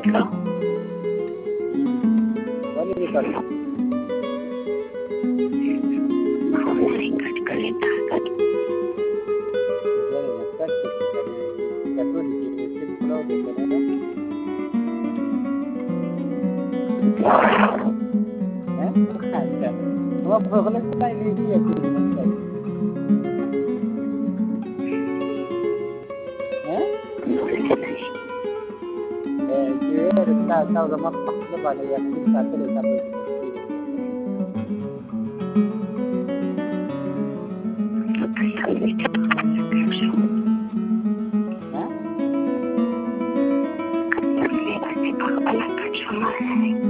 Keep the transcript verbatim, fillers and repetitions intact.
Boleh record. Mau sering kat kereta kat. Boleh record. Kita tu di sini pulau di mana? Eh? Bukan kan? Cuma problem kita ini dia tu. Eh? Eh, dia kita tahu zaman pasal pada yang kita terus sampai. Hah? Boleh baca kepala kat semua.